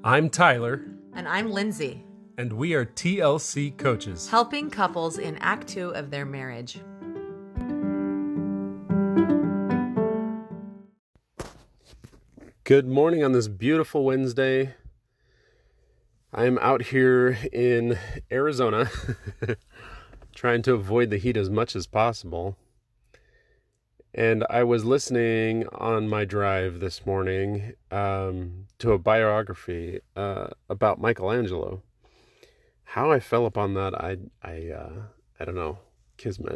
I'm Tyler. And I'm Lindsay. And we are TLC coaches. Helping couples in Act 2 of their marriage. Good morning on this beautiful Wednesday. I'm out here in Arizona trying to avoid the heat as much as possible. And I was listening on my drive this morning to a biography about Michelangelo. How I fell upon that, I don't know, kismet.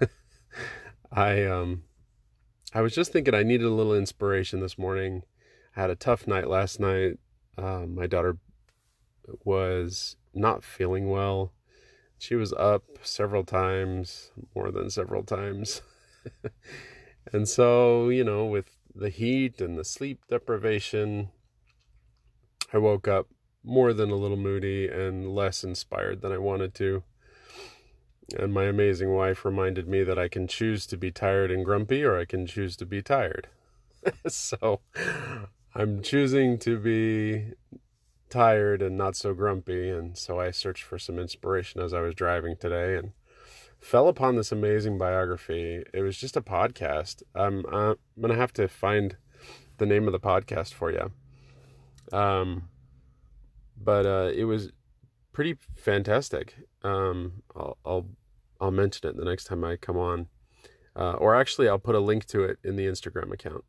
I was just thinking I needed a little inspiration this morning. I had a tough night last night. My daughter was not feeling well. She was up several times, more than several times. And so, with the heat and the sleep deprivation, I woke up more than a little moody and less inspired than I wanted to. And my amazing wife reminded me that I can choose to be tired and grumpy, or I can choose to be tired. So I'm choosing to be tired and not so grumpy. And so I searched for some inspiration as I was driving today and fell upon this amazing biography. It was just a podcast. I'm going to have to find the name of the podcast for you. But it was pretty fantastic. I'll mention it the next time I come on. Or actually, I'll put a link to it in the Instagram account.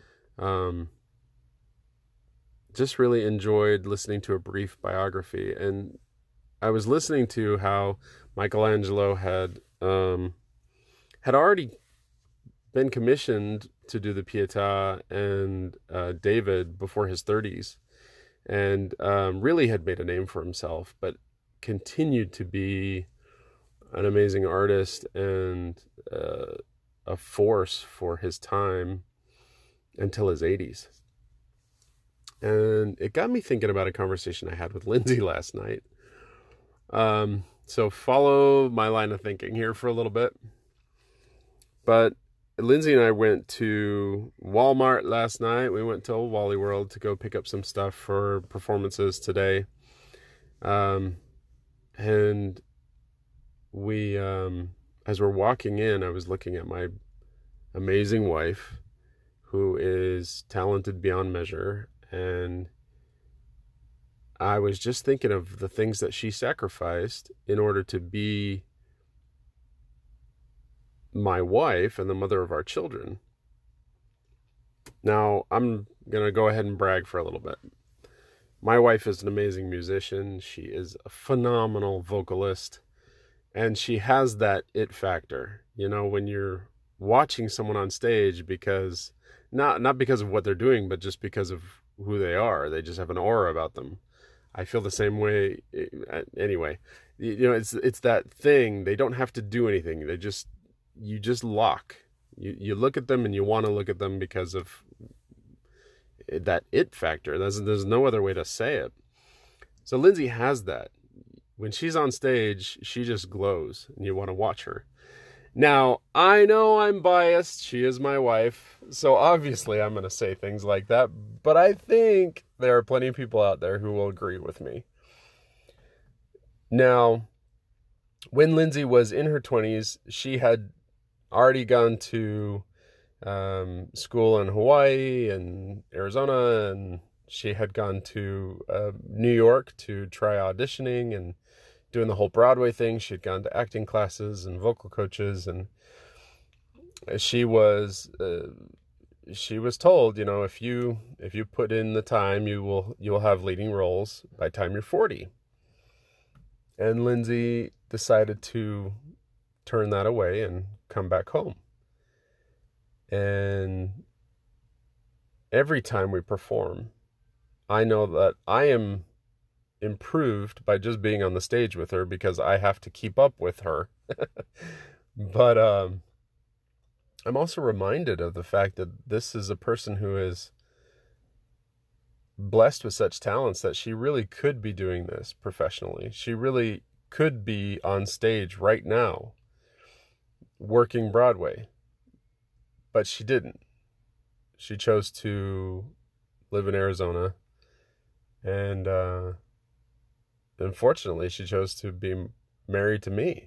Just really enjoyed listening to a brief biography. And I was listening to how Michelangelo had already been commissioned to do the Pietà and David before his 30s, and really had made a name for himself, but continued to be an amazing artist and a force for his time until his 80s. And it got me thinking about a conversation I had with Lindsay last night. So follow my line of thinking here for a little bit. But Lindsay and I went to Walmart last night. We went to Wally World to go pick up some stuff for performances today. And we, as we're walking in, I was looking at my amazing wife, who is talented beyond measure. And I was just thinking of the things that she sacrificed in order to be my wife and the mother of our children. Now, I'm going to go ahead and brag for a little bit. My wife is an amazing musician. She is a phenomenal vocalist. And she has that it factor. When you're watching someone on stage, because not because of what they're doing, but just because of who they are. They just have an aura about them. I feel the same way. Anyway, it's that thing. They don't have to do anything. You just lock. You look at them and you want to look at them because of that it factor. There's no other way to say it. So Lindsay has that. When she's on stage, she just glows and you want to watch her. Now, I know I'm biased. She is my wife. So obviously I'm going to say things like that. But I think there are plenty of people out there who will agree with me. Now, when Lindsay was in her 20s, she had already gone to school in Hawaii and Arizona. And she had gone to New York to try auditioning and doing the whole Broadway thing. She'd gone to acting classes and vocal coaches, and she was told, if you put in the time, you'll have leading roles by the time you're 40. And Lindsay decided to turn that away and come back home. And every time we perform, I know that I am improved by just being on the stage with her, because I have to keep up with her. But I'm also reminded of the fact that this is a person who is blessed with such talents that she really could be doing this professionally. She really could be on stage right now working Broadway, but she didn't. She chose to live in Arizona And unfortunately, she chose to be married to me.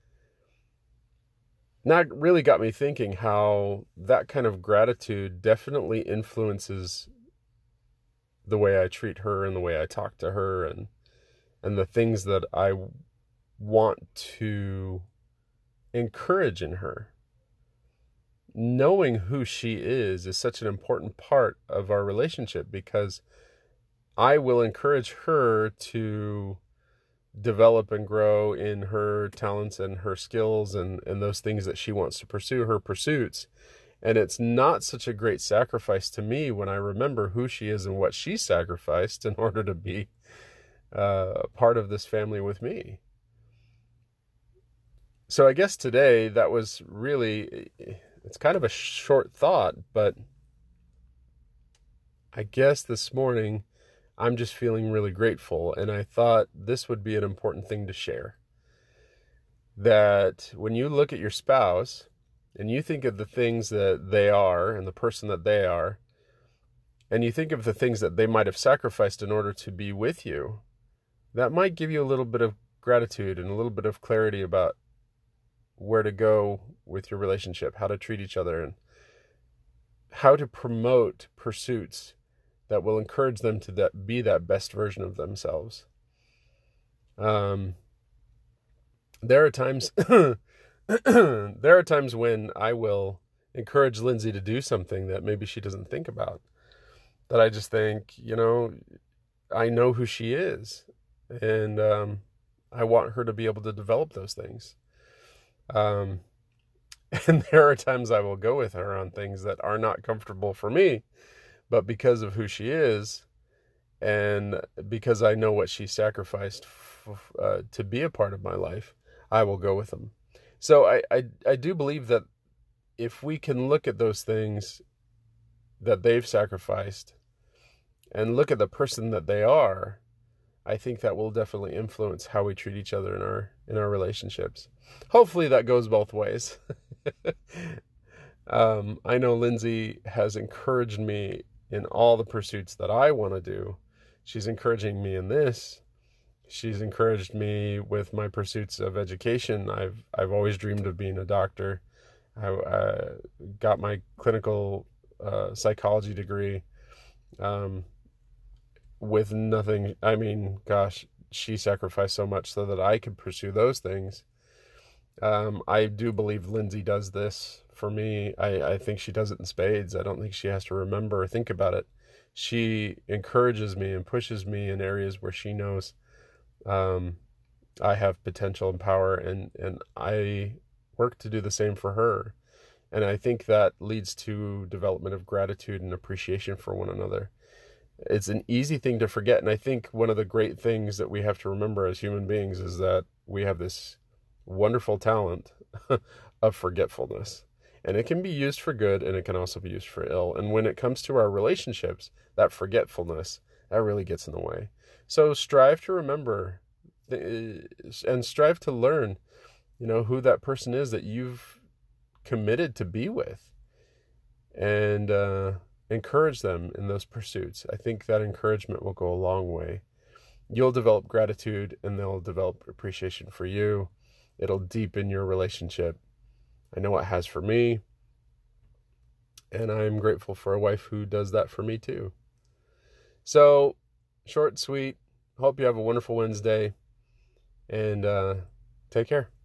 Now, it really got me thinking how that kind of gratitude definitely influences the way I treat her and the way I talk to her, and the things that I want to encourage in her. Knowing who she is such an important part of our relationship, because I will encourage her to develop and grow in her talents and her skills and those things that she wants to pursue, her pursuits. And it's not such a great sacrifice to me when I remember who she is and what she sacrificed in order to be part of this family with me. So I guess today that was really, it's kind of a short thought, but I guess this morning I'm just feeling really grateful, and I thought this would be an important thing to share. That when you look at your spouse and you think of the things that they are and the person that they are, and you think of the things that they might have sacrificed in order to be with you, that might give you a little bit of gratitude and a little bit of clarity about where to go with your relationship, how to treat each other, and how to promote pursuits that will encourage them to be that best version of themselves. There are times when I will encourage Lindsay to do something that maybe she doesn't think about, that I just think, I know who she is, and I want her to be able to develop those things. And there are times I will go with her on things that are not comfortable for me, but because of who she is, and because I know what she sacrificed to be a part of my life, I will go with them. So I do believe that if we can look at those things that they've sacrificed and look at the person that they are, I think that will definitely influence how we treat each other in our relationships. Hopefully that goes both ways. I know Lindsay has encouraged me in all the pursuits that I want to do. She's encouraging me in this. She's encouraged me with my pursuits of education. I've always dreamed of being a doctor. I got my clinical psychology degree with nothing. I mean, gosh, she sacrificed so much so that I could pursue those things. I do believe Lindsay does this for me. I think she does it in spades. I don't think she has to remember or think about it. She encourages me and pushes me in areas where she knows I have potential and power, and I work to do the same for her. And I think that leads to development of gratitude and appreciation for one another. It's an easy thing to forget, and I think one of the great things that we have to remember as human beings is that we have this wonderful talent of forgetfulness. And it can be used for good, and it can also be used for ill. And when it comes to our relationships, that forgetfulness, that really gets in the way. So strive to remember and strive to learn, who that person is that you've committed to be with, and encourage them in those pursuits. I think that encouragement will go a long way. You'll develop gratitude, and they'll develop appreciation for you. It'll deepen your relationship. I know it has for me, and I'm grateful for a wife who does that for me too. So, short and sweet. Hope you have a wonderful Wednesday, and take care.